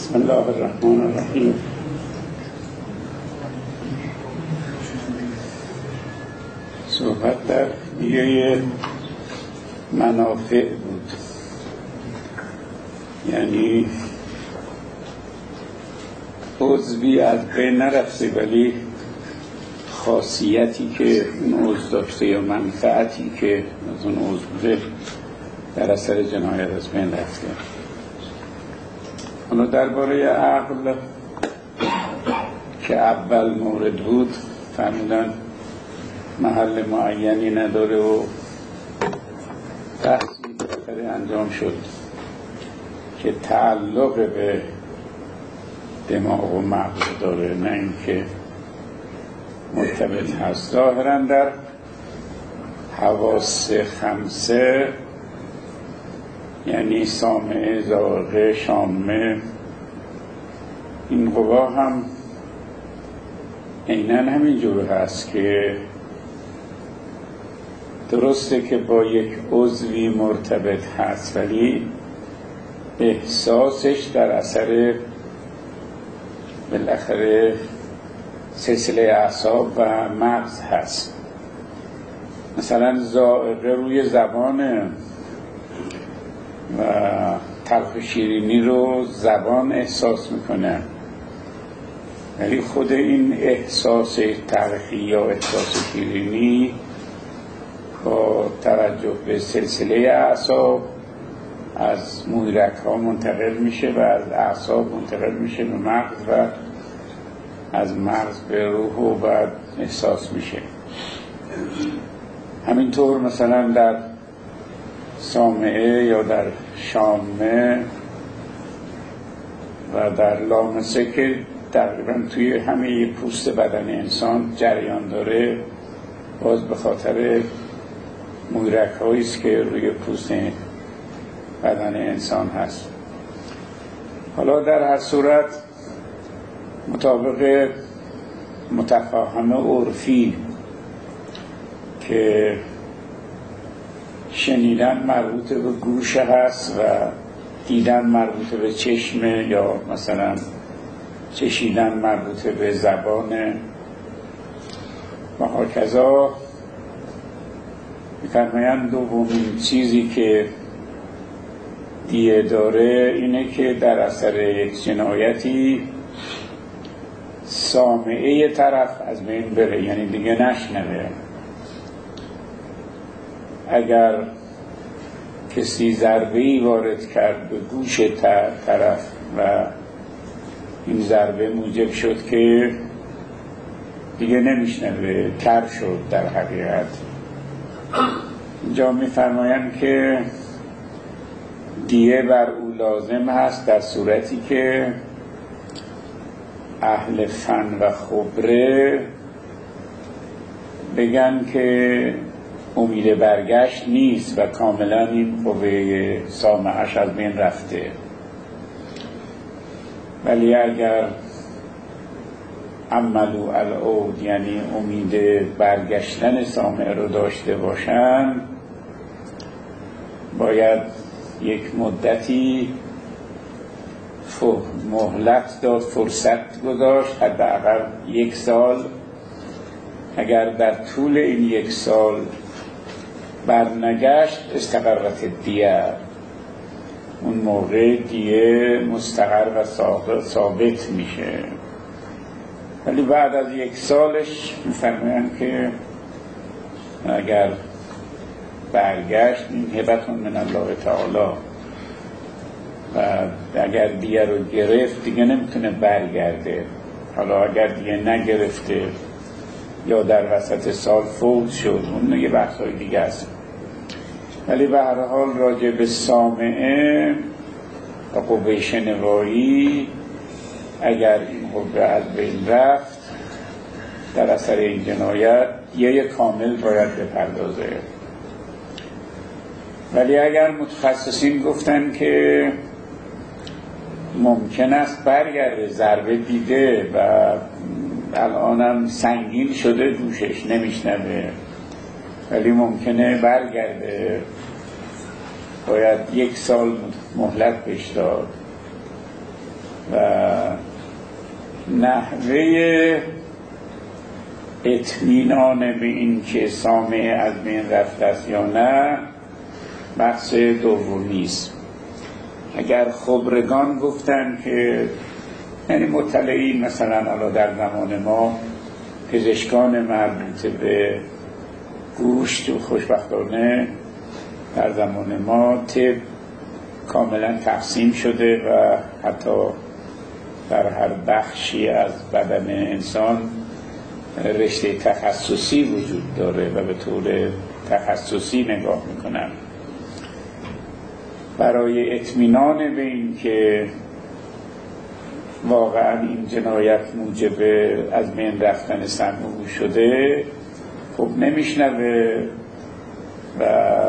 بسم الله الرحمن الرحیم. صحبت در دیگه منافع بود، یعنی عضوی از بین نرفته ولی خاصیتی که اون عضو داشته یا منفعتی که از اون عضو بوده در اثر جنایت از بین رفته. حالا درباره عقل که اول مورد بود فهمیدن محل معینی نداره و بحثی بالاخره انجام شد که تعلق به دماغ و مغز داره، نه اینکه مرتبط هست. ظاهرا در حواس خمسه یعنی سامعه، ذائقه، شامه، این قوا هم عیناً همینجور هست که درسته که با یک عضوی مرتبط هست ولی احساسش در اثر بالاخره سلسله اعصاب و مغز هست. مثلا ذائقه روی زبانه و تلخ شیرینی رو زبان احساس میکنه، ولی خود این احساس تلخی یا احساس شیرینی با توجه به سلسله اعصاب از مویرک ها منتقل میشه و از اعصاب منتقل میشه به مغز و از مغز به روح و بعد احساس میشه. همینطور مثلا در سامعه یا در شامه و در لامسه که تقریبا توی همه پوست بدن انسان جریان داره، باز به خاطر مویرک هایی است که روی پوست بدن انسان هست. حالا در هر صورت مطابق متفاهم عرفی که شنیدن مربوط به گوش هست و دیدن مربوط به چشمه یا مثلا چشیدن مربوط به زبانه و هاکذا، می‌فرمایند دومین چیزی که دیه داره اینه که در اثر یک جنایتی سامعه طرف از بین بره، یعنی دیگه نشنوه. اگر کسی ضربه‌ای وارد کرد به گوش طرف و این ضربه موجب شد که دیگه نمیشنوه، کر شد در حقیقت. اینجا میفرمایند که دیه بر او لازم هست در صورتی که اهل فن و خبره بگن که امید برگشت نیست و کاملا این قوه سامعش از بین رفته. ولی اگر عملو العود یعنی امید برگشتن سامع رو داشته باشن، باید یک مدتی مهلت داد، فرصت گذاشت، حداقل 1 سال. اگر در طول این 1 سال برنگشت استقرت دیه، اون موقع دیه مستقر و ثابت میشه. ولی بعد از 1 سالش میفرمایند که اگر برگشت این هبتون من الله تعالی، و اگر دیه رو گرفت دیگه نمیتونه برگرده. حالا اگر دیگه نگرفته یا در وسط سال فوت شد اون یه بحثای دیگه است. ولی به هر حال راجع به سامعه و قوه شنوایی، اگر این قوه از بین رفت در اثر این جنایت یه کامل باید بپردازه. ولی اگر متخصصین گفتن که ممکن است برگرده، ضربه دیده و الانم سنگین شده گوشش نمیشنوه ولی ممکنه برگرده، باید 1 سال مهلت بهش داد. و نحوه اطمینان به این که سامع از بین رفته است یا نه بحث دومی است. اگر خبرگان گفتن که یعنی مطلعین، مثلا الان در زمان ما پزشکان مربوط به گوشت و خوشبختانه در زمان ما طب کاملا تقسیم شده و حتی در هر بخشی از بدن انسان رشته تخصصی وجود داره و به طور تخصصی نگاه میکنن. برای اطمینان به این که واقعا این جنایت موجب از بین رفتن سمعو شده، خب نمیشنوه و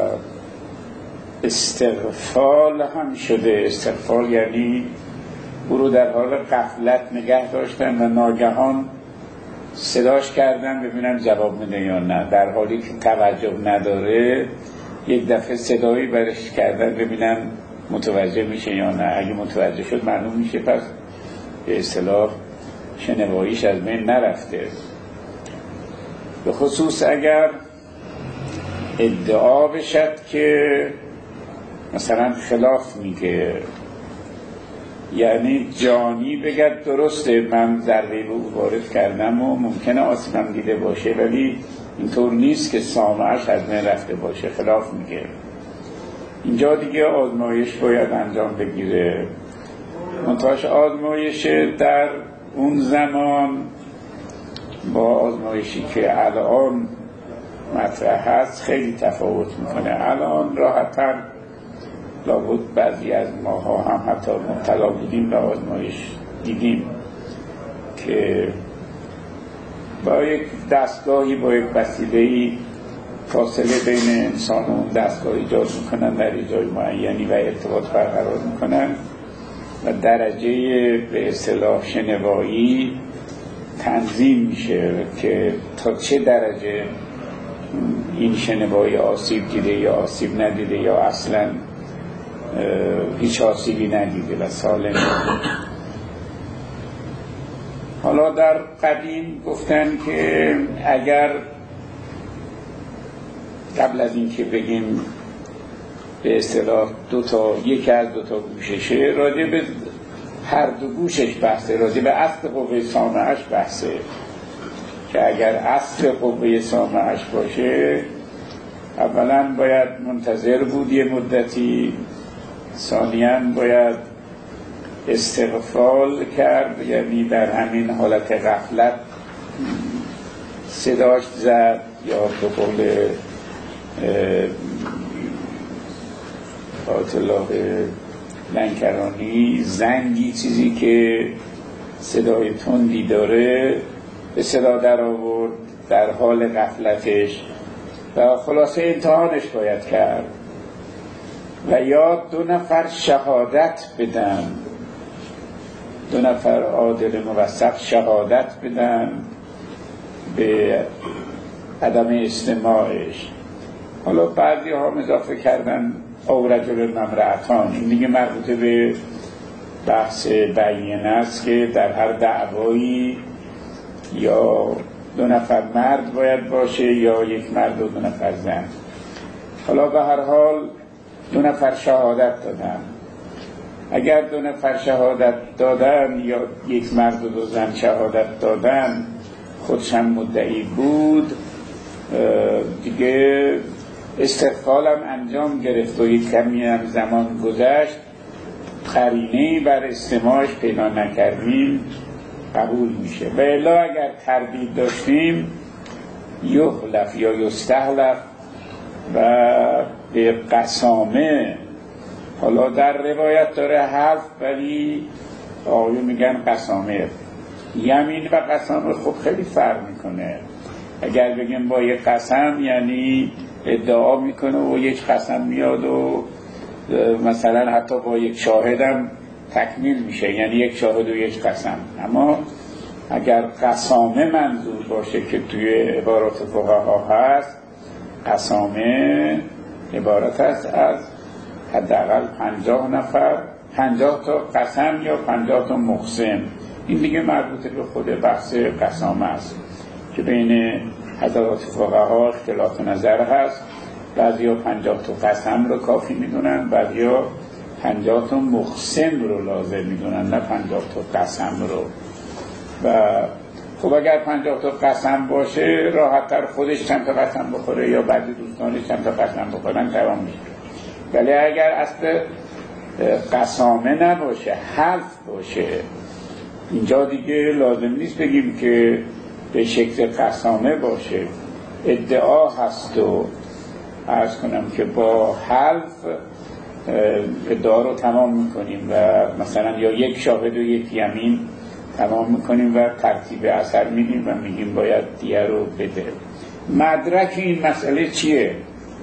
استغفال هم شده. استغفال یعنی او رو در حال غفلت نگه داشتن و ناگهان صداش کردن ببینن جواب میده یا نه، در حالی که توجه نداره یک دفعه صدایی برش کردن ببینن متوجه میشه یا نه. اگه متوجه شد معلوم میشه پس به اصطلاح شنواییش از بین نرفته. به خصوص اگر ادعا بشد که مثلا خلاف میگه، یعنی جانی بگد درسته من ضربه به او وارد کردم و ممکنه آسیبم دیده باشه، ولی اینطور نیست که سامعش از من رفته باشه، خلاف میگه. اینجا دیگه آزمایش باید انجام بگیره. منتهاش آزمایش در اون زمان با آزمایشی که الان مطرح هست خیلی تفاوت میکنه. الان راحت‌تر لابد بعضی از ماها هم حتی مبتلا بودیم به آزمایش دیدیم که با یک دستگاهی، با یک وسیله‌ای فاصله بین انسان و اون دستگاه ایجاد میکنن در جای معینی و ارتباط برقرار میکنن و درجه به اصطلاح شنوایی تنظیم میشه که تا چه درجه این شنوایی آسیب دیده یا آسیب ندیده یا اصلا هیچ آسیبی ندیده و سالم. حالا در قدیم گفتن که اگر قبل از این که بگیم به اصطلاح یکی از دو تا گوششه، راجع به هر دو گوشش بحثه، راجع به اصل قوه سامعش بحثه که اگر اصل قوه سامعش باشه اولا باید منتظر بود یه مدتی، ثانیاً باید استغفال کرد، یعنی در همین حالت غفلت صداش زد یا به قول آیت الله لنکرانی زنگی، چیزی که صدای تندی داره به صدا در آورد در حال غفلتش و خلاصه امتحانش باید کرد. و یا 2 نفر شهادت بدن، 2 نفر عادل موثق شهادت بدن به عدم استماعش. حالا بعضی ها اضافه کردن او رجل ممرأتان، این دیگه مربوطه به بحث بیینه است که در هر دعوایی یا 2 نفر مرد باید باشه یا یک مرد و 2 نفر زن. حالا به هر حال 2 نفر شهادت دادن. اگر 2 نفر شهادت دادن یا یک مرد و 2 زن شهادت دادن خودشم مدعی بود، دیگه استغفالم انجام گرفت و یک کمی هم زمان گذشت، قرینه‌ای بر استماعش پیدا نکردیم قبول میشه. و الا اگر تردید داشتیم یحلف یا یستحلف و به قسامه. حالا در روایت داره حلف ولی آقایون میگن قسامه. یمین و قسامه خب خیلی فرق میکنه. اگر بگیم با یک قسم یعنی ادعا میکنه و یک قسم میاد و مثلا حتی با یک شاهدم تکمیل میشه، یعنی یک شاهد و یک قسم. اما اگر قسامه منظور باشه که توی عبارات فقها هست، قسامه عبارت است از حداقل 50 نفر 50 تا قسم یا 50 تا مقسم. این دیگه مربوط به خود بحث قسامه است که بین حضرات فقها اختلاف نظر هست. بعضیا 50 تا قسم رو کافی میدونن، بعضیا 50 تا مقسم رو لازم میدونن، نه 50 تا قسم رو. و خب اگر 50 تا قسم باشه راحت‌تر خودش چند تا قسم بخوره یا بعضی دوستانش چند تا قسم بخورن تمام میشه. ولی اگر اصل قسامه نباشه، حلف باشه، اینجا دیگه لازم نیست بگیم که به شکل قسامه باشه، ادعا هست و عرض کنم که با حلف ادعا رو تمام میکنیم و مثلا یا یک شاهد و یک یمین تمام میکنیم و ترتیب اثر میدیم و میگیم باید دیه رو بده. مدرک این مسئله چیه؟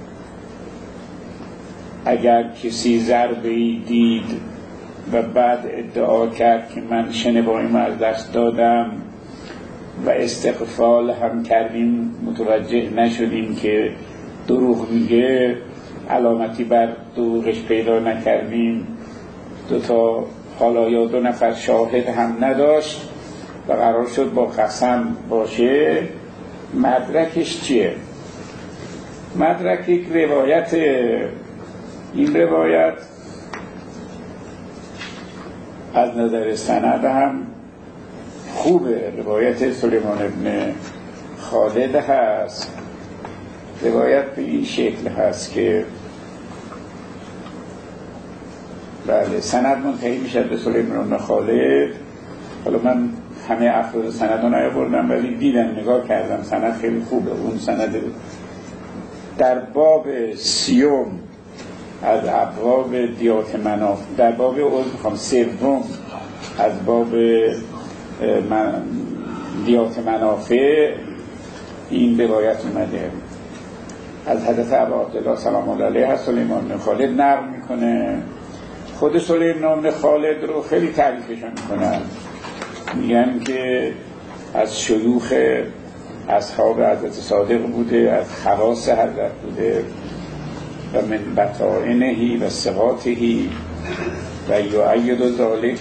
اگر کسی ضربه‌ای دید و بعد ادعا کرد که من شنواییم از دست دادم و استغفال هم کردیم متوجه نشدیم که دروغ میگه، علامتی بر دروغش پیدا نکردیم، حالا یا 2 نفر شاهد هم نداشت و قرار شد با قسم باشه، مدرکش چیه؟ مدرک یک روایت. این روایت از نظر سند هم خوبه، روایت سلیمان ابن خالد هست. روایت به این شکل هست که بله سند منتهی میشه به سلیمان ابن خالد. حالا من همه افراد سند رو نیاوردم ولی دیدم، نگاه کردم، سند خیلی خوبه. اون سند در باب 30 از ابواب دیات منافع، در باب سوم از باب دیات منافع این روایت اومده از حضرت ابا عبدالله سلام الله علیه. سلیمان بن خالد نقل میکنه. خود سلیمان بن خالد رو خیلی تعریفشون میکنن، میگن که از شیوخ اصحاب حضرت صادق بوده، از خواص حضرت بوده و من بطائنهی و ثقاتهی و یعید ذالک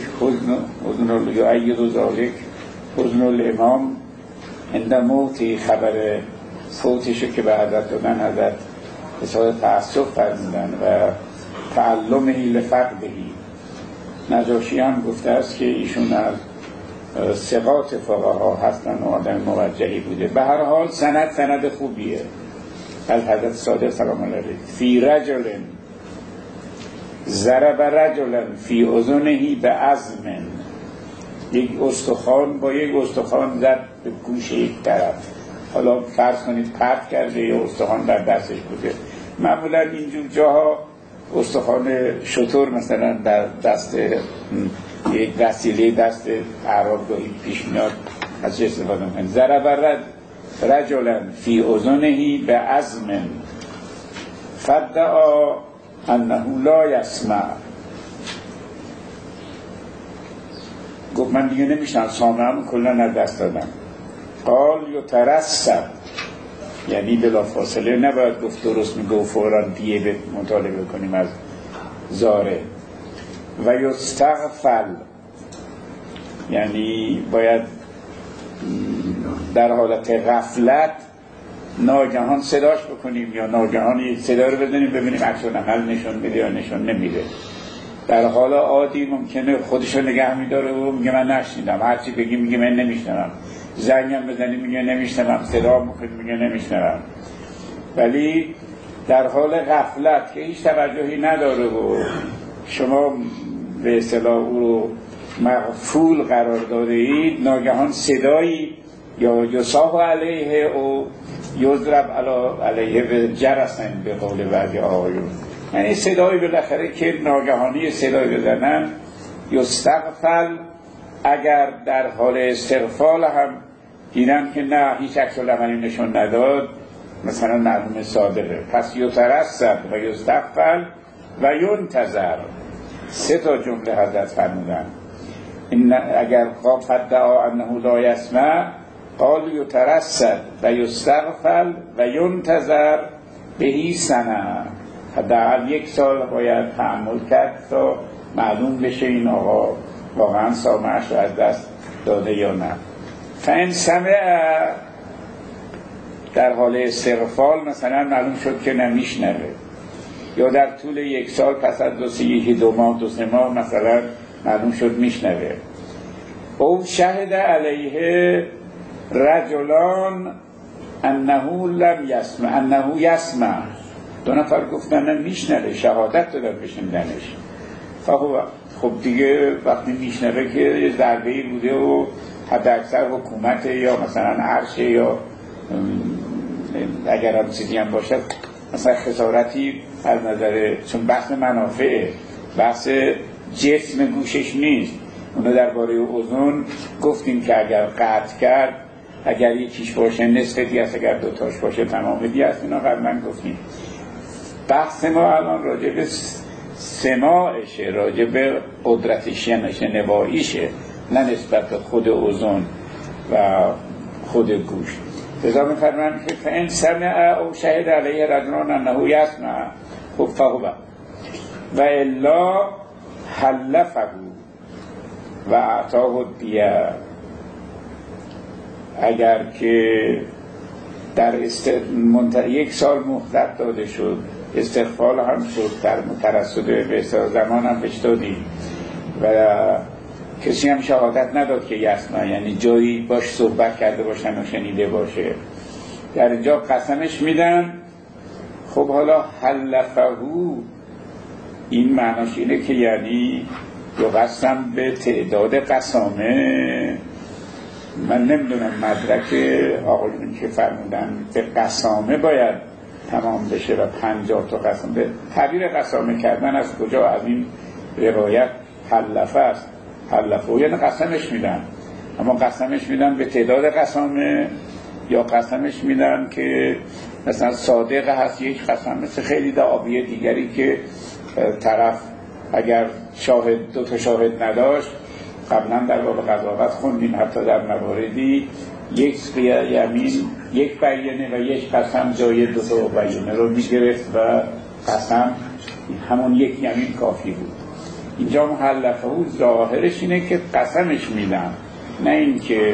حزن الامام عند موتی. خبر فوتشو که به حضرت دادن، حضرت حساب تأسف فرمودن و تعلمهی لفقدهی. نجاشی هم گفته است که ایشون از ثقات فقها هستن و آدم موجهی بوده. به هر حال سند خوبیه از حضرت صادق سلام الله علیه. فی رجل ضرب رجلا فی اذنه بعظم، یک استخوان با یک استخوان زد به گوش یک طرف. حالا فرض کنید پرت کرده یا استخوان در دستش بوده. معمولا اینجور جاها استخوان شتر مثلا در دست یک وسیله دست اعراب گاهی پیش میاد، از چه استفاده میکنه؟ ضرب رجلا فی اذنه بعظم فدعا انه لا یسمع. گفت من دیگه نمیشنم، سامعم کلا از دست دادم. قال یترصد، یعنی بلا فاصله نباید گفت درست میگه و فوراً دیگه مطالبه کنیم از زاره. و یستغفل، یعنی باید در حالت غفلت ناگهان صداش بکنیم یا ناگهان یک صدا رو بزنیم ببینیم عکس العمل نشون میده یا نشون نمیده. در حال عادی ممکنه خودشو نگه میداره و میگه من نشنیدم، هرچی بگیم میگه من نمیشنوم، زنگم بزنیم میگه نمیشنوم، صدا میکنیم میگه نمیشنوم. ولی در حال غفلت که هیچ توجهی نداره و شما به اصطلاح او رو مغفول قرار داده اید، ناگهان صدایی یا یصاح علیه او یضرب علیه به جرسن به قول بعضی آقایون، یعنی صدایی بالاخره که ناگهانی صدایی بزنن. یستغفل، اگر در حال استغفال هم دیدن که نه هیچ عکس العملی نشون نداد، مثلا معلوم صادقه، پس یترصد و یستغفل و ینتظر. 3 جمله حضرت فرمودن. اگر فدعا انه لا یسمع قال یترصد و یستغفل و ینتظر بهی سنه. حداقل 1 سال باید تحمل کرد تا معلوم بشه این آقا واقعا سامعش رو از دست داده یا نه. فإن سمع در حال استغفال مثلا معلوم شد که نمیشنوه، یا در طول 1 سال پس از 2 ماه 2 3 ماه مثلا معلوم شد میشنوه. او شهد علیه رجلان انه لم یسمع انه یسمع، 2 نفر گفتن نه میشنوه، شهادت دادن بشنیدنش. خب دیگه وقتی میشنوه که یه ضربه‌ای بوده و حتی اکثر حکومت یا مثلا عرش یا اگر هم چیزی هم باشد مثلا خسارتی از نظر، چون بحث منافعه، بحث جسم گوشش نیست. اونو درباره اذن گفتیم که اگر قطع کرد، اگر یکیش باشه نصف دیگه است، اگر 2 تاش باشه تمام دیگه است. اینا قبلا گفتیم. بحث ما الان راجع به سماعشه، راجع به قدرت شنواییشه، نه نسبت به خود اذن و خود گوش. لذا می‌فرمایند که فإن سمع او شهد علیه رجلان انه یسمع خب فهو و الا حلفه و اعطاه الدیه. اگر که در 1 سال مهلت داده شد، استغفال هم شد، در مترصد به زمان هم بهش دادیم و کسی هم شهادت نداد که یسمع، یعنی جایی باش صحبت کرده باشن و شنیده باشه، در اینجا قسمش میدن. خب حالا حلفه این معناش اینه که یعنی یقسم به تعداد قسامه. من نمیدونم مدرک آقایون که فرمودن به قسامه باید تمام بشه و 50 تا قسامه، تعبیر قسامه کردن از کجا؟ از این روایت حلفه است. حلفه یعنی قسمش میدن، اما قسمش میدن به تعداد قسامه یا قسمش میدن که مثلا صادق هست یک قسم، مثل خیلی دعاوی دیگری که طرف اگر 2 تا شاهد نداشت، قبلا در باب قضاوت خوندیم حتی در مواردی 1 یمین 1 بیانه و 1 قسم جای 2 تا بیانه رو میگرفت و قسم همون 1 یمین کافی بود. اینجا محلفه ظاهرش اینه که قسمش میدن، نه این که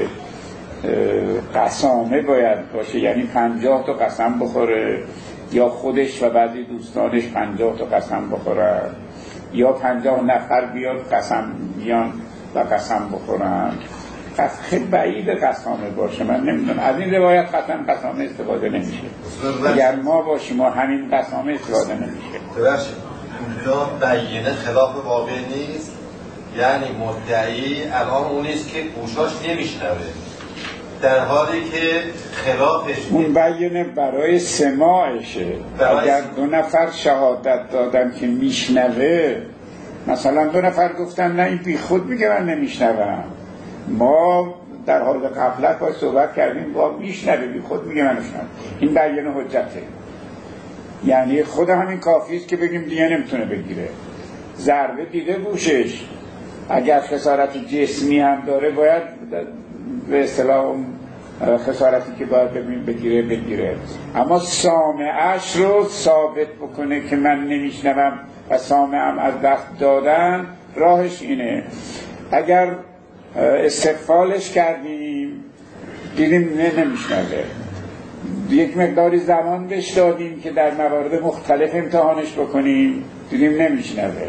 قسامه باید باشه، یعنی 50 تا قسم بخوره یا خودش و بعضی دوستانش 50 تا قسم بخورن یا 50 نفر بیاد قسم بیان و قسم بخورن. خیلی بعید قسامه باشه. من نمیدونم، از این روایت قسامه استفاده نمیشه. اگر ما باشیم و همین قسامه استفاده نمیشه. اونجا بیانه خلاف واقع نیست، یعنی مدعی الان اون نیست که گوشاش نمیشنوه، در حالی که خلافش اون بیانه برای سماعشه. اگر 2 نفر شهادت دادن که میشنوه، مثلا 2 نفر گفتن نه این بی خود میگه من نمیشنوم، ما در حال غفلت باید صحبت کردیم با میشنوه بی خود میگه من نمیشنوم، این بیانه حجته. یعنی خود همین کافی است که بگیم دیگه نمیتونه بگیره. ضربه دیده گوشش، اگر خسارت جسمی هم داره باید به اصطلاح خسارتی که باید بگیره، اما سامعش رو ثابت بکنه که من نمیشنوم و سامعم از دست دادن، راهش اینه اگر استغفالش کردیم دیدیم نمیشنوه، 1 مقداری زمان بهش دادیم که در موارد مختلف امتحانش بکنیم، دیدیم نمیشنوه،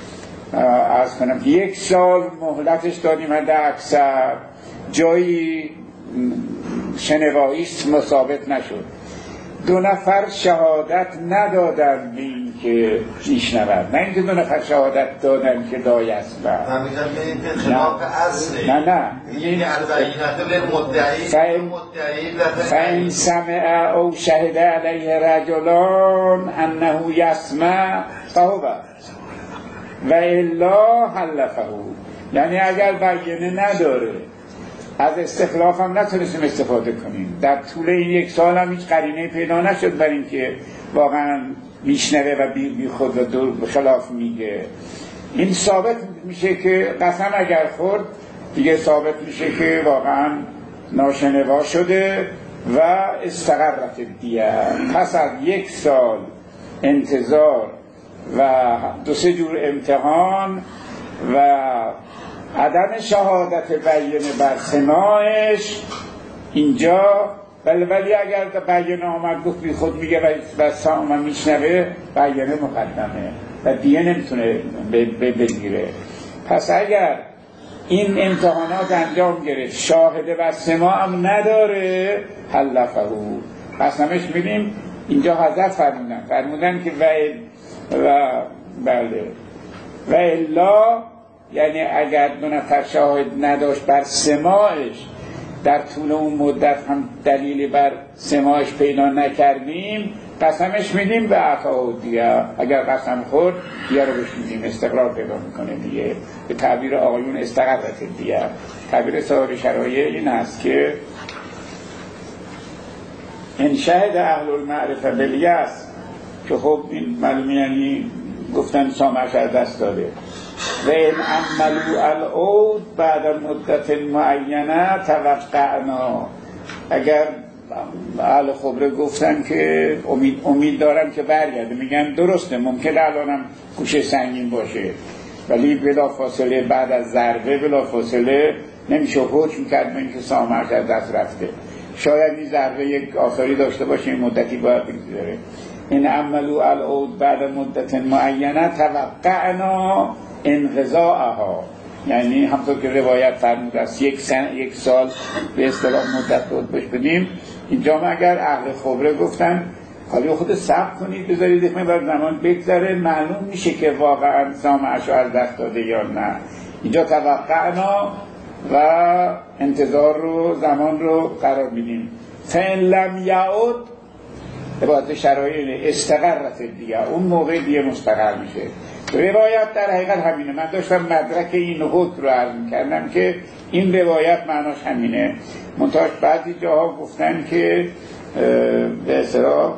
عرض کنم 1 سال مهلتش دادیم، حد اکثر جایی شنواییش ثابت نشد، 2 نفر شهادت ندادن به این که میشنود، نه اینکه 2 نفر شهادت دادن که دایست. من میگم این خلاف اصله. نه این البینه للمدعی فإن سمع او شهد علیه رجلان انه یسمع فهو و الا حلفه. یعنی اگر بیانه نداره، از استخلاف هم نتونستیم استفاده کنیم، در طول این 1 سال هم هیچ قرینه پیدا نشد بر این که واقعا میشنوه و بی خود و دور خلاف میگه. این ثابت میشه که قسم اگر خورد دیگه ثابت میشه که واقعا ناشنوا شده و استقرت دیگه. پس از 1 سال انتظار و 2-3 جور امتحان و عدم شهادت بیانه بر سماعش اینجا، ولی اگر بیانه آمد گفت بی خود میگه و سامع میشنوه، بیانه مقدمه و دیگه نمیتونه بگیره. پس اگر این امتحانات انجام گرفت، شاهد و سماع هم نداره، حلفه قسمش میدیم. اینجا حذف فرمودن که و الا، یعنی اگر 2 نفر شاهد نداشت بر سماعش، در طول اون مدت هم دلیلی بر سماعش پیدا نکردیم، قسمش میدیم به عطا دیگه. اگر قسم خورد دیگه رو بهش میدیم، استقرار پیدا میکنه دیگه. به تعبیر آقایون استقرت دیگه. تعبیر صاحب شرایع این است که ان شهد اهل المعرفه بالیأس، که خب این معلومه یعنی گفتن سامعش از دست داده. و این عملو العود بعد مدت معینه توقعنا، اگر اهل خبره گفتن که امید دارن که برگرده، میگن درسته ممکنه الانم گوشه سنگین باشه، ولی بلا فاصله بعد از ضربه بلا فاصله نمیشه حکم کرد من که سامعش از دست رفته. شاید این ضربه یک آثاری داشته باشه، این مدتی باید بگذاره. این عملو العود بعد مدت معینه توقعنا انقضاءها، یعنی همطور که روایت فرمود است یک سال به اصطلاح مدت بود بش بدیم. اینجا اگر اهل خبره گفتن حالا خود صبر کنید بذارید یک مقدار زمان بگذره، معلوم میشه که واقعا سامعش از دست داده یا نه. اینجا توقعنا و انتظار رو، زمان رو قرار میدیم. فإن لم یعد عبارت شرایع استقرت دیگه، اون موقع دیگه مستقر میشه. روایت در حقیقت همینه. من داشتم مدرک این حکم رو عرض کردم که این روایت معناش همینه. منتها بعضی جاها گفتن که به اصطلاح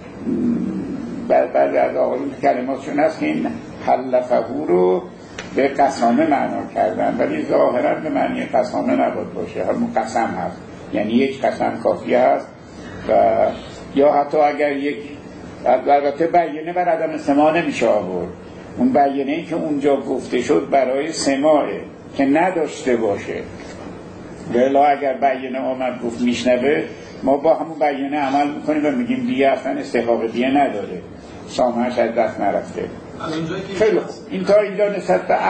بعضی از آقایون کلماتشون هست که این حلفه رو به قسامه معنا کردن، ولی ظاهرا به معنی قسامه نباید باشه، همون قسم هست، یعنی یک قسم کافی هست. و یا حتی اگر یک، البته بیانه بر عدم سماع نمیشه آورد، اون بیانه‌ای که اونجا گفته شد برای سماعه که نداشته باشه. ولی اگر بیانه آمد گفت میشنوه، ما با همون بیانه عمل میکنیم و میگیم دیگه اصلا استحقاق دیگه نداره، سامعش از دست نرفته. خیلی خوب، این تا اینجا نسبت به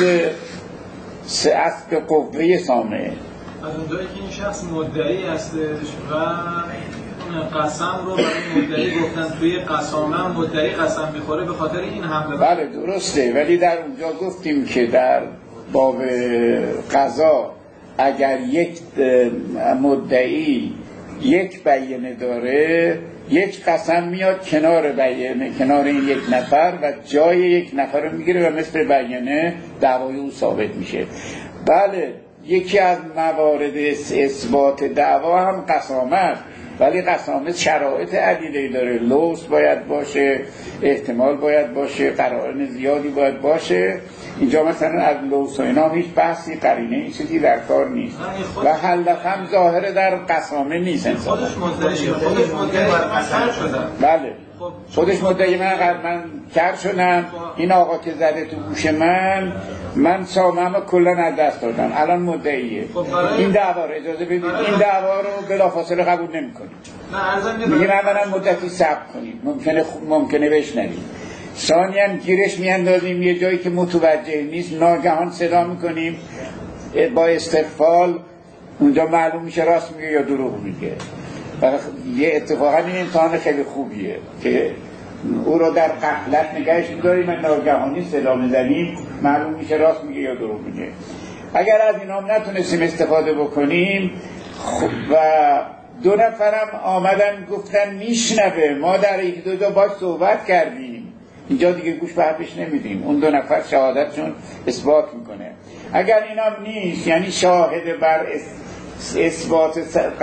اصل قوه سامعه. از اونجایی که این شخص مدعی هستش و قسم رو برای مدعی گفتن، توی قسامه مدعی قسم میخوره، به خاطر این حمله. بله درسته، ولی در اونجا گفتیم که در باب قضا اگر یک مدعی یک بیانه داره، یک قسم میاد کنار بیانه، کنار این یک نفر و جای یک نفر رو میگیره و مثل بیانه دعوای او ثابت میشه. بله یکی از موارد اثبات دعوا هم قسامه است، ولی قسامه شرایط عدیده‌ای داره. لوث باید باشه، احتمال باید باشه، قرائن زیادی باید باشه. اینجا مثلا از لوث و اینا هیچ بحثی، قرینه این چیزی در کار نیست و حلف هم ظاهره در قسامه نیست. انسان خودش مدعی قسم شدن. بله خودش مدعی من کر شدم، این آقا که زده تو گوش من سامعمو کلا از دست دادم، الان مدعیه. این دعوا رو اجازه بدید، این دعوا رو بلافاصله قبول نمی‌کنیم. میگیم اولا مدتی صبر کنید، ممکنه بشنویم. ثانیاً گیرش میاندازیم یه جایی که متوجه نیست، ناگهان صدا میکنیم با استقفال، اونجا معلوم میشه راست میگه یا دروغ میگه. یه اتفاقا این امتحان خیلی خوبیه که او رو در غفلت نگهش می‌داریم و ناگهانی صدا میزنیم، معلوم میشه راست میگه یا دروغ میگه. اگر از اینا هم نتونستیم استفاده بکنیم و 2 نفرم آمدن گفتن میشنوه، ما در 1-2 جا باش صحبت کردیم، اینجا دیگه گوش به حرفش نمیدیم، اون 2 نفر شهادتشون اثبات میکنه. اگر اینام نیست، یعنی شاهد بر اثبات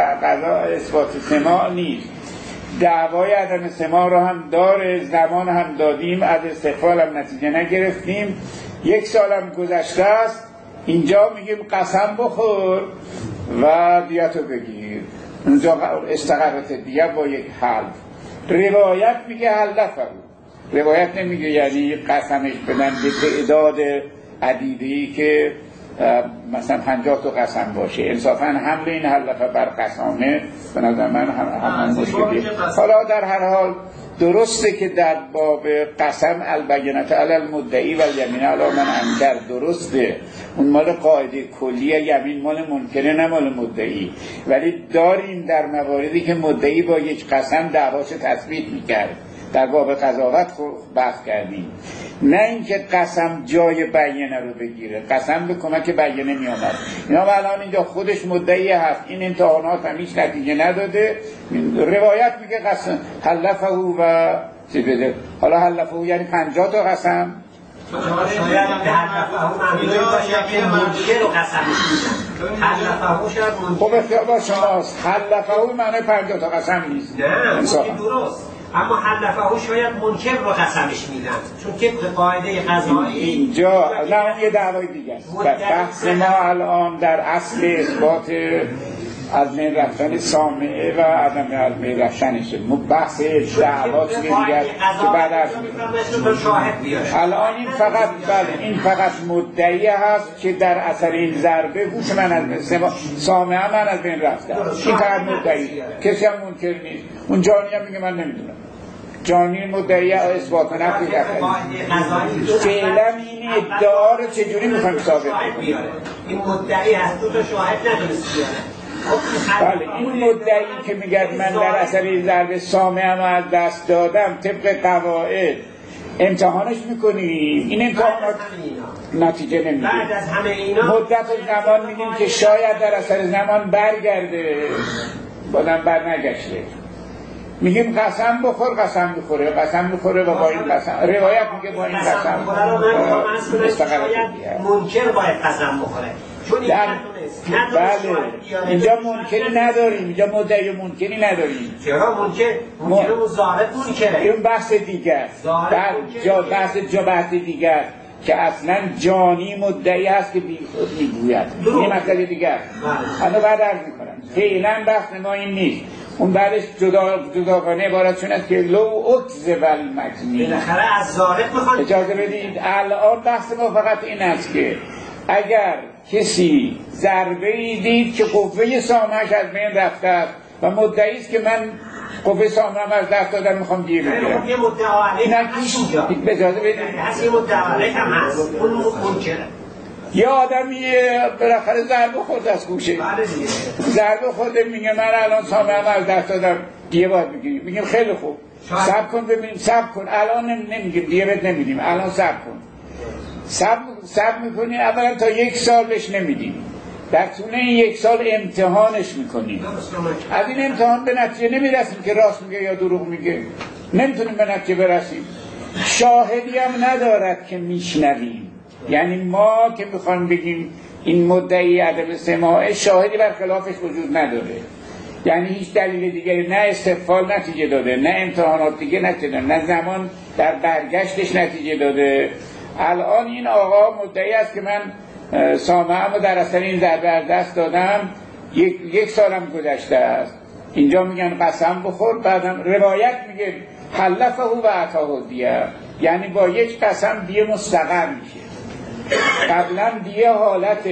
سماع نیست، دعوای عدم سماع رو هم داره، زمان هم دادیم، از استقفال هم نتیجه نگرفتیم، 1 سال هم گذشته است، اینجا میگیم قسم بخور و دیتو بگیر. اونجا استقرت دیگه با یک حلف. روایت میگه حلفه، روایت نمیگه یعنی قسمش بدن به تعداد عدیده‌ای که مثلا 50 تا قسم باشه. انصافا حمل این حلفه بر قسامه به نظر من هم مشکلی. حالا در هر حال درسته که در باب قسم البینة علی المدعی و الیمین علی من انکر، درسته اون مال قاعده کلیه، یمین مال منکره نه مال مدعی، ولی داریم در مواردی که مدعی با یک قسم دعواشو تثبیت میکرد. در باب قضاوت بحث کردیم، نه اینکه قسم جای بیانه رو بگیره، قسم به کمک بیانه می آمد. اینا الان اینجا خودش مدعی هست، این امتحانات هم هیچ نتیجه نداده، روایت میگه قسم حلفه و چی بده. حالا حلفه یعنی 50 تا قسم، شاید حلفه معنی باشه که منکر قسمش میدن. حلفه شاید منکر. خب اختیار با شماست. حلفه معنی 50 تا قسم نیست. نه این درست، اما حلفه شاید منکر رو قسمش میدن، چون طبق قاعده قضایی اینجا نه یه دعوای دیگه است. بحث ما الان در اصل اثبات از بین رفتن سامعه و عدم از بین رفتنشه. بحث دعوات دیگه که بعد از الان این فقط این فقط مدعی هست که در اثر این ضربه گوش من از سامعه من از بین رفتن. این فقط مدعی، کسی هم منکر نیست. اون جانی هم میگه من نمیدونم. جانی مدعی اثبات نفی کرده. فعلا این ادعا رو چجوری میخوایم ثابت کنیم؟ این مدعی هست، دو تا شاهد ندونست بیاره. بله این مدعی که میگه من در اثر این ضربه سامعه‌ام از دست دادم، طبق قواعد امتحانش میکنیم. این امتحانات نتیجه نمیده. بعد از همه اینا مدت زمان میدیم که شاید در اثر زمان برگرده، بازم بر نگشته. میگیم قسم بخور، قسم بخوره، قسم بخوره و با این قسم روایت میگه با این قسم شاید منکر باید قسم بخوره، چون این بله اینجا منکری نداریم، اینجا مدعی منکری نداریم. چرا منکر و ظاهر منکره؟ این بحث دیگر، بحث دیگر که اصلا جانی مدعی هست که میگوید، این مسئله دیگر. حالا بعد عرض میکنم فعلا بحث ما این نیست. اون بعدش جداگانه عبارتشون است که لو اکذب المجنی. بالاخره از ظاهر میخوان اجازه بدید الان بحث ما فقط این است که اگر کسی ضربه‌ای دید که قوه سامعش از بین رفته است و مدعی است که من قوه سامعم از دست دادم میخوام دیگه بگیرم، یه مدعا علیه اجازه بدید هست، یه مدعا علیه هم هست، اون منکره. یه آدمی بالاخره ضربه خورده از گوشه، ضربه خورده میگه من الان سامعم از دست دادم دیگه باید بگیریم. میگیم خیلی خوب صبر کن ببینیم، صبر کن الان نمیگیم دیگه بهت نمیدیم، الان صبر کن. صبر میکنیم اولا تا 1 سال بهش نمیدیم، در طول این 1 سال امتحانش میکنیم. از این امتحان به نتیجه نمیرسیم که راست میگه یا دروغ میگه، نمیتونیم به نتیجه برسیم. شاهدی هم ندارد که میشنویم، یعنی ما که میخوایم بگیم این مدعی عدم سماع، شاهدی بر خلافش وجود نداره. یعنی هیچ دلیل دیگری، نه استفعال نتیجه داده، نه امتحانات دیگه نتیجه داده، نه زمان در برگشتش نتیجه داده. الان این آقا مدعی است که من سامعه‌ام در اثر این ضربه از دست دادم، 1 سالم گذشته است. اینجا میگن قسم بخور، بعدم روایت میگه حلفه و عطاه دیه، یعنی با 1 قسم دیه مستقر میشه. قبلا دیه حالت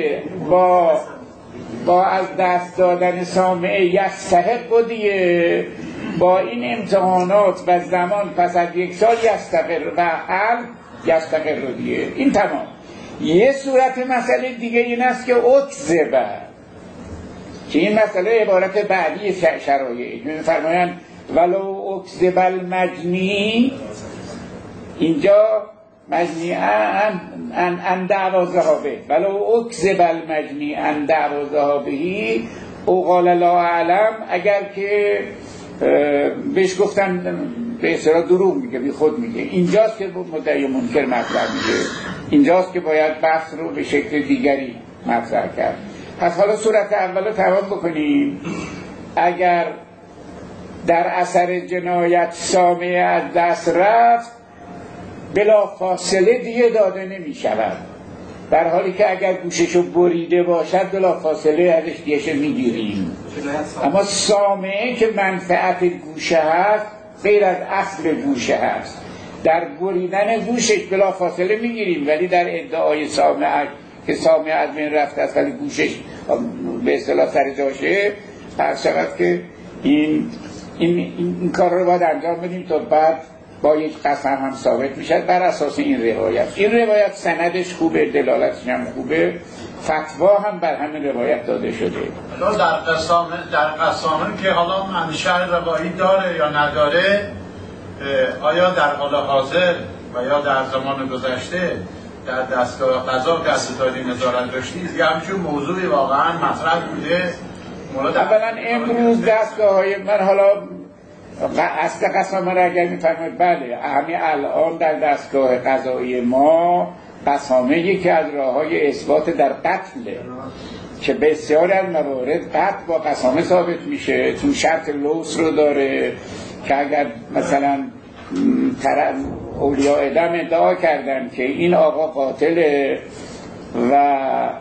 با از دست دادن سامعه یستحق دیه، با این امتحانات و زمان پس از 1 سال یستقر و حل یستقر دیه. این تمام. یه صورت مسئله دیگه این است که اکذبه، که این مسئله عبارت بعدی شرایع می‌فرمایند ولو اکذب المجنی، اینجا مجنی ان دعوا ذهابه، ولو اکذب المجنی ان دعوا ذهابه او قال لا اعلم، اگر که بهش گفتن به اصطلاح دروغ میگه، بی خود میگه. اینجاست که مدعی منکر مطرح میشه، اینجاست که باید بحث رو به شکل دیگری مطرح کرد. پس حالا صورت اول رو تمام بکنیم. اگر در اثر جنایت سامعه از دست رفت، بلا فاصله دیه داده نمی شود، در حالی که اگر گوششو بریده باشد بلا فاصله ازش دیهشو میگیریم. اما سامعه که منفعت گوشه هست غیر از اصل گوشه هست، در بریدن گوشش بلا فاصله میگیریم، ولی در ادعای سامع که سامع از بین رفته است ولی گوشش به اصطلاح سر جاشه، هر شود که این کار رو باید انجام بدیم تا بعد با یک قسم هم ثابت میشد بر اساس این روایت. این روایت سندش خوبه، دلالتش هم خوبه، فتوا هم بر همین روایت داده شده. در قسامه که حالا منشأ روایی داره یا نداره، آیا در حال حاضر و یا در زمان گذشته در دستگاه قضا که از ستادی نظارت داشتید یه همچون موضوعی واقعا مطرح بوده؟ اولا امروز دستگاه های من حالا اصل قسامه را اگر میفرمایید، بله همین الان در دستگاه قضایی ما قسامه یکی از راه‌های اثبات در قتله که بسیاری از موارد قتل با قسامه ثابت میشه، چون شرط لوث رو داره که اگر مثلا اولیاء دم ادعا کردن که این آقا قاتله و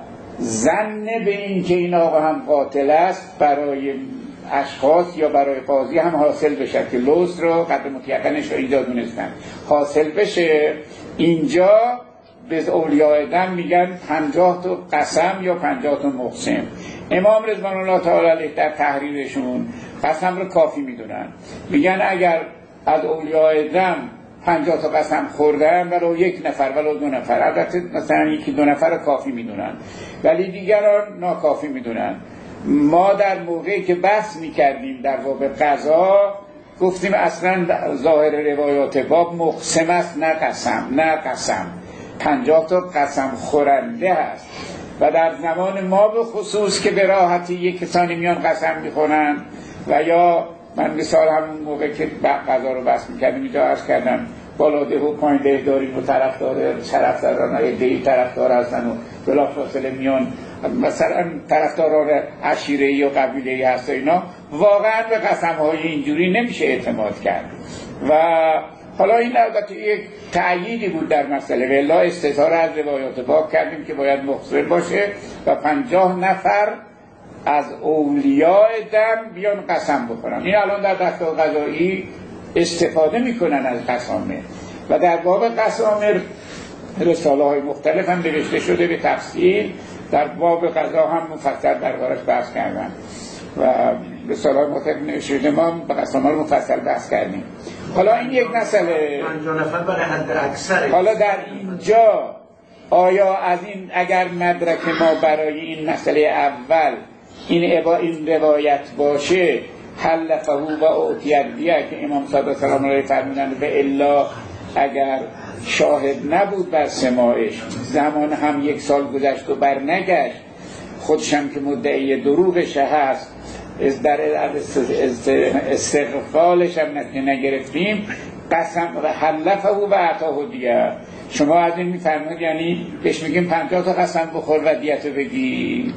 ظن به این که این آقا هم قاتل است برای اشخاص یا برای قاضی هم حاصل بشه که لوث رو قدر متیقنش رو ایجاد دونستن حاصل بشه، اینجا به اولیاء دم میگن 50 تا قسم یا 50 تا مقسم. امام رضوان الله تعالی علیه در تحریرشون قسم رو کافی میدونن، میگن اگر از اولیاء دم 50 تا قسم خوردن ولو یک نفر ولو دو نفر، البته مثلا یکی دو نفر کافی میدونن ولی دیگران ناکافی میدونن. ما در موقعی که بحث میکردیم در باب قضا گفتیم اصلا ظاهر روایات باب مقسم است نه قسم 50 تا قسم خورنده است و در زمان ما به خصوص که به راحتی یک کسانی میان قسم میخورن و یا من مثال همون موقع که قضا رو بحث میکردیم اینجا عرض کردم بالاده و پایین ده داریم و طرفداران ایدهی طرفدار هستن و بلافاصله میان مثلا طرفداران عشیره‌ای و قبیله‌ای هست و اینا، واقعا به قسم‌های اینجوری نمیشه اعتماد کرد و حالا این البته یک تأییدی بود در مسئله، و الا استثاره از روایات باب کردیم که باید مخبر باشه و 50 نفر از اولیاء دم بیان قسم بخورن. این الان در دستگاه قضایی استفاده میکنن از قسامه و در باب قسامه رساله های مختلف هم نوشته شده به تفصیل، در باب قضا هم مفصل دربارش بحث کردن و رساله های مختلف نوشته شده، ما به قسامه رو مفصل بحث کردیم. حالا این یک مسئله. 50 نفر برای حد اکثر. حالا در اینجا آیا از این اگر مدرک ما برای این مسئله اول این روایت باشه حلفه و اعطیت بیه که امام صادق سلام الله علیه فرمودن به الا اگر شاهد نبود بر سماعش، زمان هم 1 سال گذشت و بر نگشت، خودشم که مدعی دروغش هست، از در استقفالش هم نگرفتیم، قسم و حلفه و اعطاه دیه. شما از این میفرمایید یعنی بهش میگیم 50 تا قسم بخور و دیتو بگی؟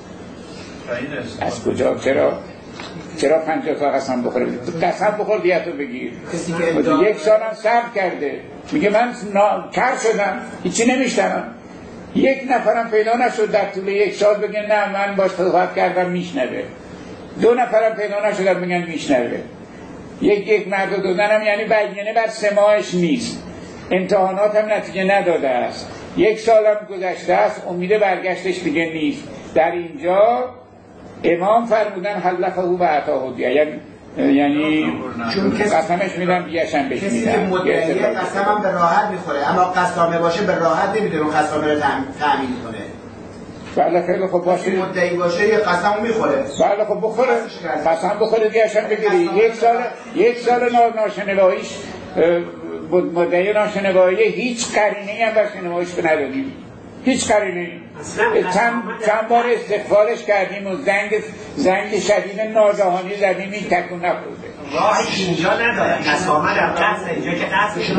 از کجا؟ چرا 50 تا قسم بخوره؟ قسم بخور دیتو بگیر. 1 سال هم صبر کرده، میگه من کر شدم هیچی نمیشتم، 1 نفرم پیدا نشد در طول 1 سال بگه نه من باش صحبت کردم میشنوه، 2 نفرم پیدا نشدن بگن میشنوه، یک مرد و 2 زنم یعنی بیانه بر سماعش نیست، امتحانات هم نتیجه نداده است، 1 سال هم گذشته است، امید برگشتش دیگه نیست. در اینجا امام فرمودن حلفه و اعطاه دیه، یعنی چون قسمش میدن دیشن بهش میدن. کسی که مدعی قسم هم به راحت میخوره، اما قسامه باشه به راحت نمیده اون قسامه رو تأمین کنه. بله خیلی خوب باشه، مدعی باشه یه قسم رو میخوره، بله خب بخوره، قسم بخوره دیشن بگیری. 1 سال ناشنواییش مدعی ناشنوایی هیچ قرینه‌ای هم بر شنواییش ندادیم، هیچ قرینه‌ای. چند بار استغفارش کردیم و زنگ شدید ناگهانی زدیم، این تکون نخورده. راهش اینجا نداره، قسامه در قصد اینجا که قصدش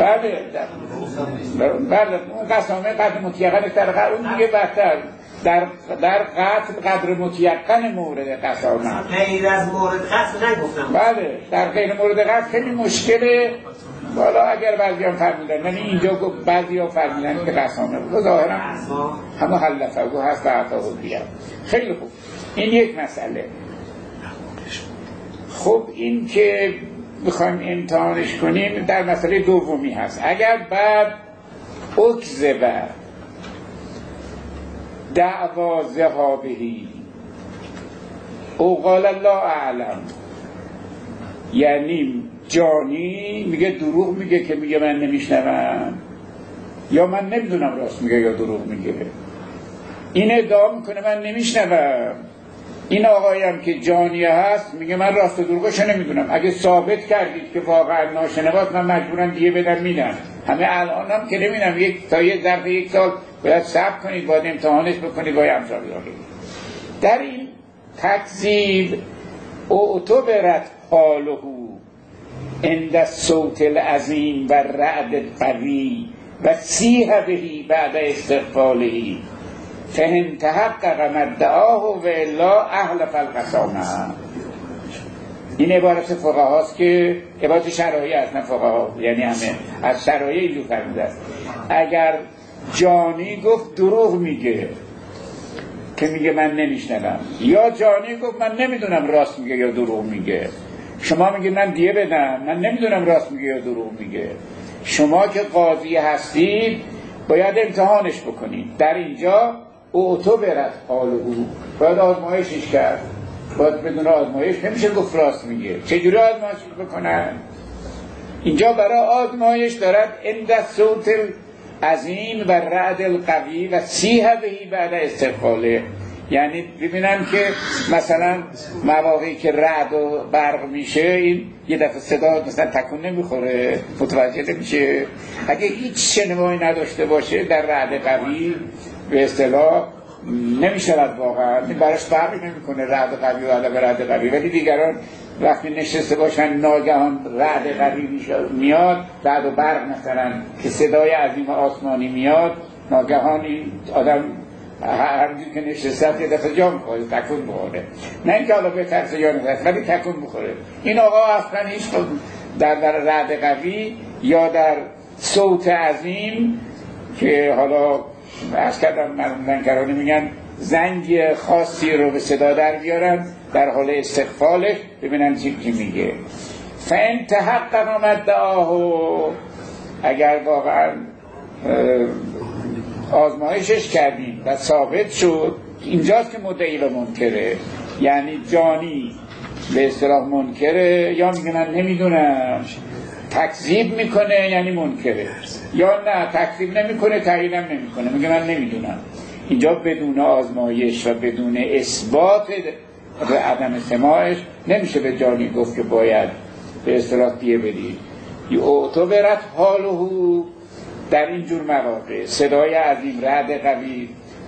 بله اون قسامه قدر متیقن در اون دیگه بدتر در قتل قدر متیقن مورد قسامه، غیر از مورد قتل نگفتم. بله در غیر مورد قتل خیلی مشکله. والا اگر بعضی هم فرمودن، یعنی اینجا بعضی هم فرمودن که قسامه بود، ظاهرا همه حلفه و هست و اعطاه دیه. خیلی خوب، این یک مسئله. خب این که بخوایم امتحانش کنیم در مسئله دومی هست. اگر بعد اکذب دعوا ذهابهی او قال الله اعلم، یعنی جانی میگه دروغ میگه که میگه من نمیشنوم، یا من نمیدونم راست میگه یا دروغ میگه، این ادعا میکنه من نمیشنوم، این آقایم که جانیه هست میگه من راست و دروغشو نمیدونم. اگه ثابت کردید که واقعا ناشنواست من مجبورم دیگه بدم میدم. همه الانم که نمیدونم تا یه ظرف یک سال باید صبر کنید، باید امتحانش بکنید، باید امثال بکنید. در این تکذیب اعتبرت حاله عند الصوت العظیم و رعد القوی و سیح بهی بعد استقباله فهم تحقق مدعاه و الا احلف القسامه. این عبارت فقهاست که عبارت شرعی است، نه فقها، یعنی همه از شرعی اینجور فرموده است. اگر جانی گفت دروغ میگه که میگه من نمیشنوم، یا جانی گفت من نمیدونم راست میگه یا دروغ میگه، شما میگه من دیه بدم، من نمیدونم راست میگه یا دروغ میگه، شما که قاضی هستید باید امتحانش بکنید. در اینجا اعتبرت حاله، باید آزمایشش کرد، باید بدون آزمایش نمیشه گفت راست میگه. چجوری آزمایش بکنن؟ اینجا برای آزمایش دارد عند الصوت العظیم و رعد القوی و سیح بهی بعد استقباله. یعنی ببینم که مثلا مواقعی که رعد و برق میشه، این یه دفعه صدا مثلا تکون نمیخوره، متوجه نمیشه. اگه هیچ شنوایی نداشته باشه در رعد قوی به اصطلاح نمیشود واقعا، این براش فرقی نمیکنه رعد قوی و عدم رعد قوی. ولی دیگران وقتی نشسته باشن ناگهان رعد قوی میاد، رعد و برق مثلا که صدای عظیم آسمانی میاد، ناگهان این آدم همونجور که نشسته یه دفعه جا میخوره، تکون میخوره. نه اینکه حالا به ترس جا نزد، ولی تکون میخوره. این آقا اصلا هیچ در رعد قوی یا در صوت عظیم که حالا از کردم منکرانی میگن زنگ خاصی رو به صدا در بیارن در حال استقبالش، ببینن چی میگه. فان تحقق مدعاه، اگر واقعا آزمایشش کردیم و ثابت شد، اینجاست که مدعی و منکره. یعنی جانی به اصطلاح منکره، یا میگه من نمیدونم، تکذیب میکنه یعنی منکره، یا نه تکذیب نمیکنه تاییدم نمیکنه، میگه من نمیدونم. اینجا بدون آزمایش و بدون اثبات عدم سماعش نمیشه به جانی گفت که باید به اصطلاح دیه بدید. اعتبرت حاله در اینجور مواقع، صدای عظیم، رعد قوی،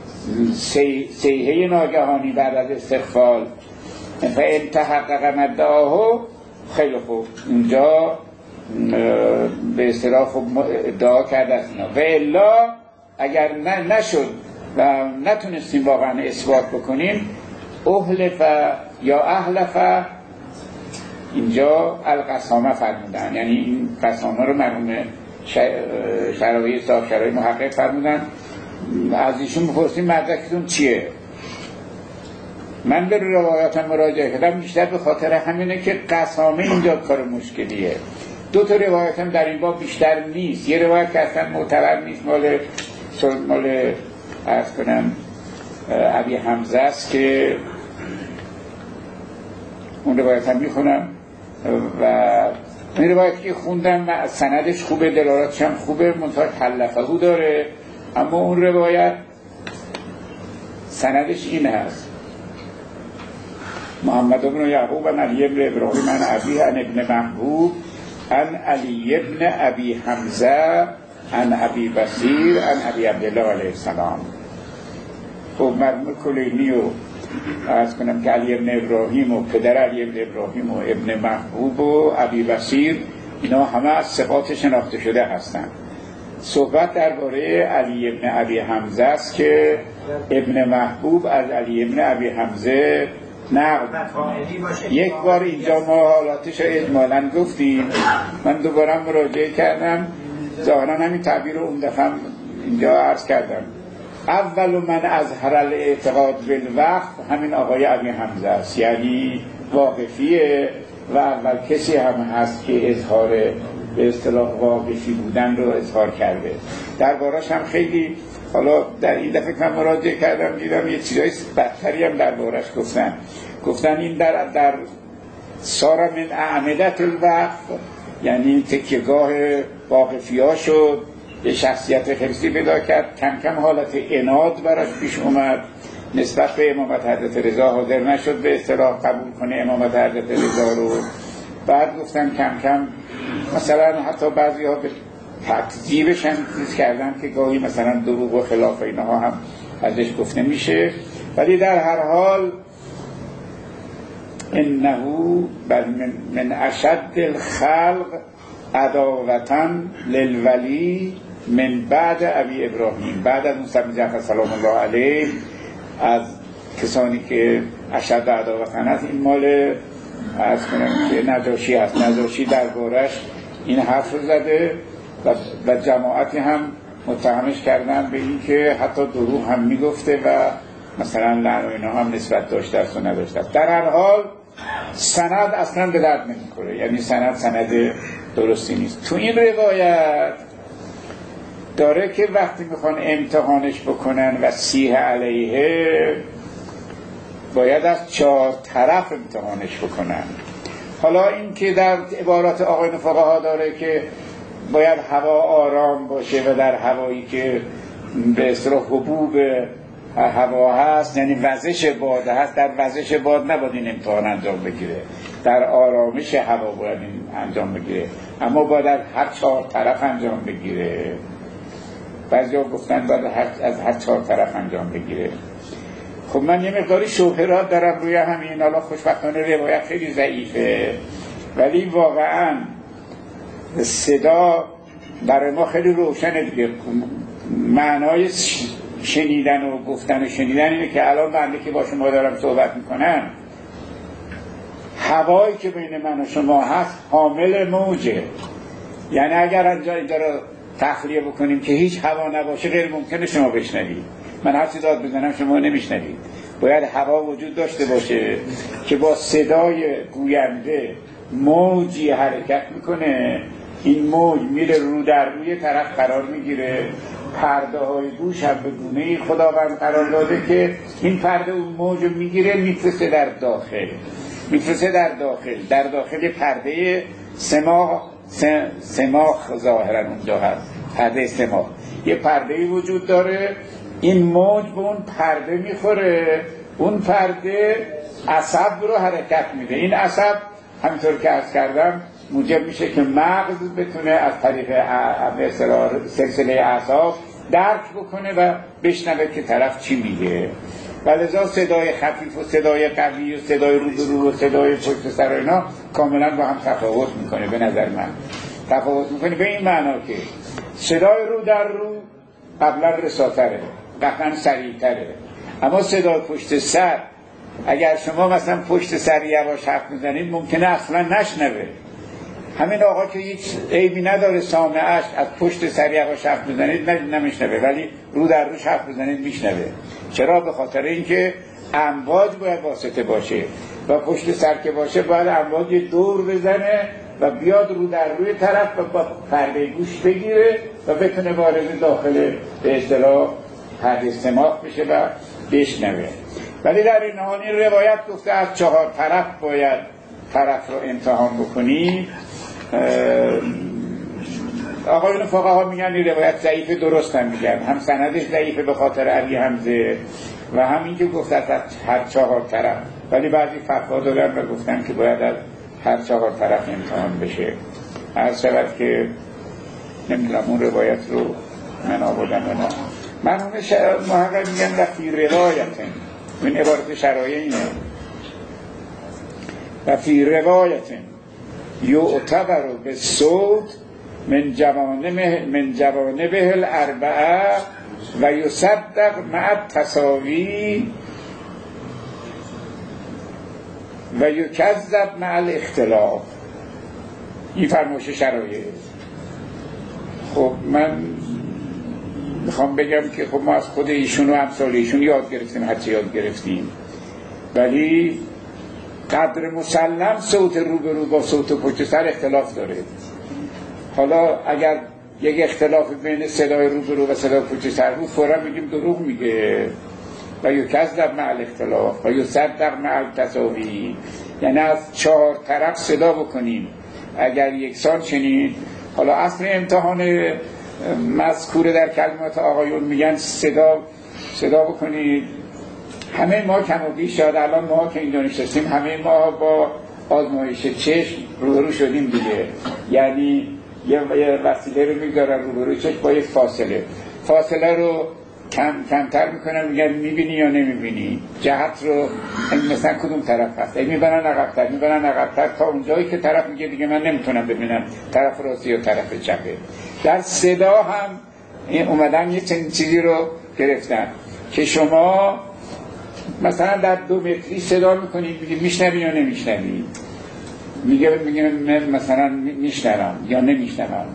صیحه ناگهانی بعد از استقبال، فان تحقق مدعاه، خیلی خوب اینجا به اصطلاح خوب ادعا کرده است. و الا اگر نشد و نتونستیم واقعا اثبات بکنیم، احلف یا احلف، اینجا القسامه فرمودن، یعنی این قسامه رو مرحوم شرایع صاحب شرایع محقق فرمودن. از ایشون بپرسیم مدرکتون چیه؟ من به روایاتم مراجعه کردم بیشتر به خاطر همینه که قسامه اینجا کار مشکلیه. دو تا روایتم در این باب بیشتر نیست. یه روایت که اصلا معتبر نیست، مال عرض کنم ابی حمزه است که اون روایت هم میخونم و این روایتی که خوندم سندش خوبه، دلالاتش هم خوبه، منتها حلفهو داره. اما اون روایت سندش این هست: محمد بن یعقوب عن علی بن ابراهیم عن ابی عن ابن محبوب عن علی بن ابی حمزه عن ابی بصیر عن ابی عبدالله علیه السلام. خب مرحوم کلینی و عرض کنم که علی بن ابراهیم و پدر علی بن ابراهیم و ابن محبوب و ابی بصیر، اینا همه از صفات شناخته شده هستند. صحبت درباره علی بن ابی حمزه است که ابن محبوب از علی بن ابی حمزه نقل. یک بار اینجا ما حالاتش رو اجمالاً گفتیم، من دوباره مراجعه کردم، ظاهراً همین تعبیر رو اون دفعه اینجا عرض کردم. اول من اظهر الاعتقاد بالوقف همین آقای ابی حمزه است، یعنی واقفیه و اول کسی هم هست که اظهار به اصطلاح واقفی بودن رو اظهار کرده. دربارش هم خیلی، حالا در این دفعه من مراجعه کردم دیدم یه چیزای بدتری هم دربارش گفتن این در سارا من اعمدت الوقف، یعنی تکیهگاه واقفی‌ها شد، یه شخصیت خیلی پیدا کرد، کم کم حالت عناد براش پیش اومد، نسبت به امامت حضرت رضا حاضر نشد به اصطلاح قبول کنه امامت حضرت رضا رو. بعد گفتن کم کم مثلا حتی بعضی ها به تکذیبش هم چیز کردن که گاهی مثلا دروغ و خلاف اینها هم ازش گفته میشه. ولی در هر حال انه من اشد الخلق عداوة للولی من بعد ابی ابراهیم، بعد از موسی جعفر سلام الله علیه، از کسانی که اشد عداوة هست این مال از کنم که نجاشی هست. نجاشی دربارش این حرف رو زده و جماعتی هم متهمش کردن به این که حتی دروغ هم میگفته و مثلا لعن و اینا هم نسبت داشته است و نداشته است. در هر حال سند اصلا به درد نمیخوره، یعنی سند درستی نیست. تو این روایت داره که وقتی میخوان امتحانش بکنن و سیح علیه باید از 4 طرف امتحانش بکنن. حالا این که در عبارات آقایون فقها داره که باید هوا آرام باشه و در هوایی که به اصطلاح حبوب هوا هست یعنی وزش باد هست، در وزش باد نباید این امتحان انجام بگیره، در آرامش هوا باید این انجام بگیره، اما باید هر 4 طرف انجام بگیره. بعضی ها گفتن باید از هر 4 طرف انجام بگیره. خب من یه مقداری شبهات دارم روی همین. حالا خوشبختانه روایت خیلی ضعیفه ولی واقعا صدا برای ما خیلی روشنه دیگه. معنای شنیدن و گفتن و شنیدن اینه که الان بنده که با شما دارم صحبت میکنم، هوایی که بین من و شما هست حامل موجه، یعنی اگر اینجا رو تخلیه بکنیم که هیچ هوا نباشه غیر ممکنه شما بشنوید. من هر چی داد بزنم شما نمیشنوید. باید هوا وجود داشته باشه که با صدای گوینده موجی حرکت میکنه، این موج میره رو در روی طرف قرار میگیره، پرده های گوش هم به گونه‌ای خداوند قرار داده که این پرده اون موج رو میگیره میفرسته در داخل، در داخل پرده سماخ ظاهرا اونجا هست، پرده سماخ یه پرده‌ای وجود داره، این موج به اون پرده میخوره، اون پرده عصب رو حرکت میده، این عصب همینطور که عرض کردم موجب میشه که مغز بتونه از طریق سلسله اعصاب درک بکنه و بشنوه که طرف چی میگه. و لذا صدای خفیف و صدای قوی و صدای رو به رو و صدای پشت سر اینا کاملا با هم تفاوت میکنه. به نظر من تفاوت میکنه به این معنا که صدای رو در رو قبلا رساتره، قطعا سریعتره، اما صدای پشت سر اگر شما مثلا پشت سر یواش حرف میزنید ممکنه اصلا نشنوه. همین آقا که هیچ عیبی نداره سامعش از پشت سر یواش حرف میزنید نمیشنوه، ولی رو در روش حرف میزنید میشنوه. چرا؟ به خاطر اینکه امواج باید واسطه باشه و پشت سر که باشه باید امواج یه دور بزنه و بیاد رو در روی طرف و با پرده گوش بگیره و بتونه وارد داخل به اصطلاح پرده سماخ بشه و بشنوه. ولی در این حال این روایت گفته از 4 طرف باید طرف رو امتحان بکنی. آقایون فقها میگن این روایت ضعیف، درست هم میگن، هم سندش ضعیفه به خاطر علی حمزه و هم این که گفته از هر 4 طرف، ولی بعضی فتوا دادن و گفتن که باید از هر 4 طرف امتحان بشه. هر شود که نمیدونم اون روایت رو من آوردم یا نه. مرحوم محقق میگن و فی روایت، این عبارت شرایع اینه، و فی روایت یعتبر بالصوت من جوانبه الاربعه و یصدق مع التساوی و یکذب مع الاختلاف. این فرمایش شرایع. خب من میخوام بگم که خب ما از خود ایشون و امثال ایشون یاد گرفتیم، هرچی یاد گرفتیم، ولی قدر مسلم صوت روبرو با صوت پشت سر اختلاف داره. حالا اگر یک اختلاف بین صدای روبرو و صدای پشت سر بود فوراً میگیم دروغ میگه و یکذب مع الاختلاف و یصدق مع التساوی، یعنی از 4 طرف صدا بکنیم اگر یکسان چنین. حالا اصل امتحان مذکور در کلمات آقایون میگن صدا بکنید. همه ما کم و بیش شاید الان ما که اینجا نشستیم همه ما با آزمایش چشم روبرو شدیم دیگه، یعنی یه وسیله رو میگذارن روبرو چشم با یک فاصله رو کمتر میکنن، میگن میبینی یا نمیبینی، جهت رو مثلا کدوم طرف هست، میبرن عقب‌تر تا اونجایی که طرف میگه دیگه من نمیتونم ببینم طرف راستی یا طرف چپه. در صدا هم اومدن یه چنین چیزی رو گرفتن که شما مثلا در 2 متری صدا میکنید میگه میشنوی یا نمیشنوی، میگه مثلا میشنوم یا نمیشنوم.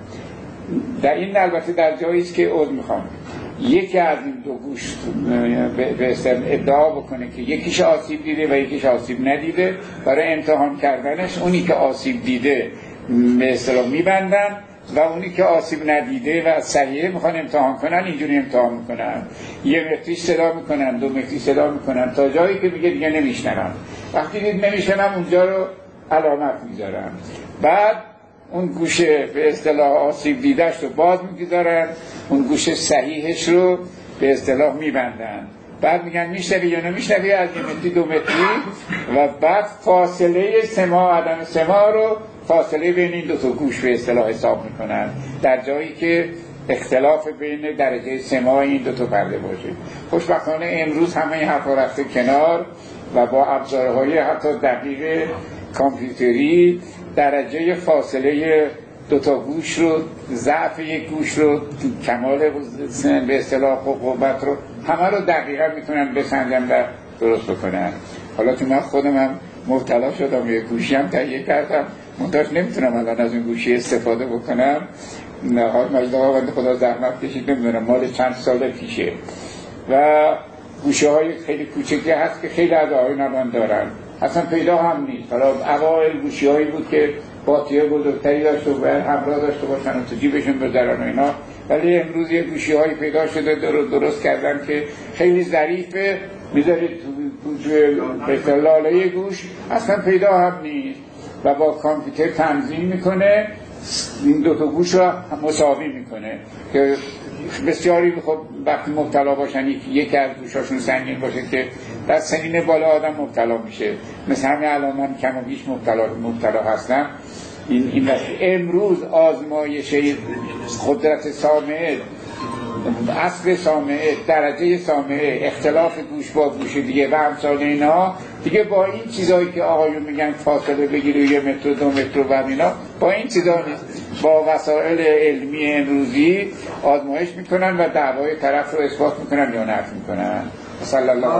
در این البته در جایی است که عذر میخوام یکی از این 2 گوش به ادعا بکنه که یکیش آسیب دیده و یکیش آسیب ندیده، برای امتحان کردنش اونی که آسیب دیده به اصطلاح میبندن و اونی که آسیب ندیده و صحیحه میخوان امتحان کنن، اینجوری امتحان میکنن. 1 متری صدا میکنن، 2 متری صدا میکنن تا جایی که میگه دیگه نمیشنوم. وقتی دید نمیشنوم اونجا رو علامت میذارن. بعد اون گوش به اصطلاح آسیب دیدهش رو باز میگذارن، اون گوش صحیحش رو به اصطلاح میبندن. بعد میگن میشنوی یا نمیشنوی از 1 متری 2 متری و بعد فاصله سماع عدم سماع رو فاصله بین این 2 تا گوش به اصطلاح حساب میکنن در جایی که اختلاف بین درجه سماع این 2 تا پرده باشه. خوشبختانه امروز همه این حرفا رفته کنار و با ابزارهای حتی دقیق کامپیوتری درجه فاصله 2 تا گوش رو، ضعف یک گوش رو، کمال به اصطلاح قوت رو همه رو دقیقا میتونن بسنجن و درست بکنن. حالا که من خودم هم مبتلا شدم یک گوشی هم تهیه کردم، منتاش نمیتونم الان از این گوشی استفاده بکنم. مجدها بنده خدا زحمت کشید، نمیدونم مال چند سال پیشه و گوشه های خیلی کوچکی هست که خیلی از آقایون هم دارن، اصلا پیدا هم نیست. حالا اوایل گوشی هایی بود که باتری بزرگتری داشت و باید همراه داشته باشن و تو جیبشون بذارن و اینا، ولی امروز یه گوشی هایی پیدا شده درست کردن که خیلی ظریفه، میذارید تو لاله گوش، اصلا پیدا هم نیست و با کامپیوتر تنظیم میکنه این 2 تا گوش رو مساوی میکنه که بسیاری خب وقتی مبتلا باشن یکی از گوشاشون سنگین باشه که در سنین بالا آدم مبتلا میشه، مثل همه الان من کم و بیش مبتلا هستم. این امروز آزمایش قدرت سامعه، اصل سامعه، درجه سامعه، اختلاف گوش با گوش دیگه و امثال اینا دیگه با این چیزایی که آقایون میگن فاصله بگیره 1 متر 2 متر و اینا، با این چیزا با وسایل علمی امروزی آزمایش میکنن و دعوای طرف رو اثبات میکنن یا نفی میکنن. صلی الله